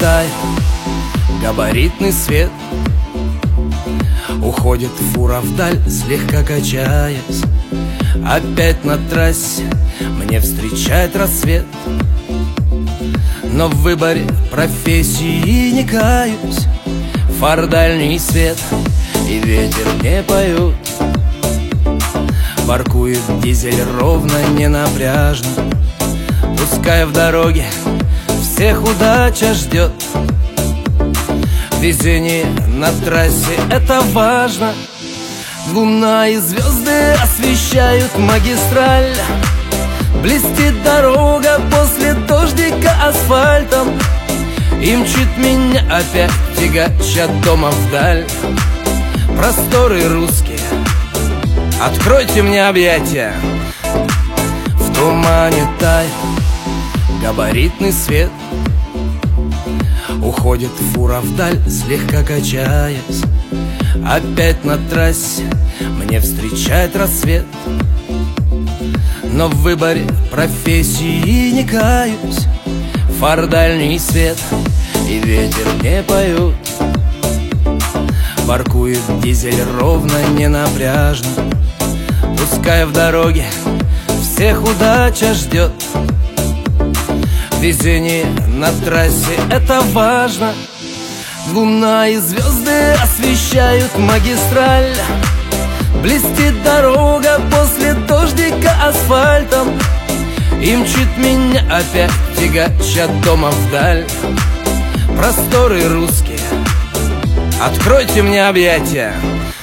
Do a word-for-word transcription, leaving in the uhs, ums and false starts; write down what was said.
тает габаритный свет. Уходит фура вдаль, слегка качаясь. Опять на трассе мне встречает рассвет. Но в выборе профессии не каюсь. Фар дальний свет и ветер не поют. Воркует дизель ровно, не напряжно. Пускай в дороге всех удача ждет. Везение на трассе — это важно. Луна и звезды освещают магистраль. Блестит дорога после дождика асфальтом. И мчит меня опять тягача дома вдаль. Просторы русские, откройте мне объятия. В тумане тает габаритный свет. Уходит фура вдаль, слегка качаясь. Опять на трассе мне встречает рассвет. Но в выборе профессии не каюсь. Фар дальний свет и ветер не поют. Воркует дизель ровно, не напряжно. Пускай в дороге всех удача ждет. Везение на трассе — это важно. Луна и звезды освещают магистраль. Блестит дорога после дождика асфальтом. И мчит меня опять тягача дома вдаль. Просторы русские, откройте мне объятия.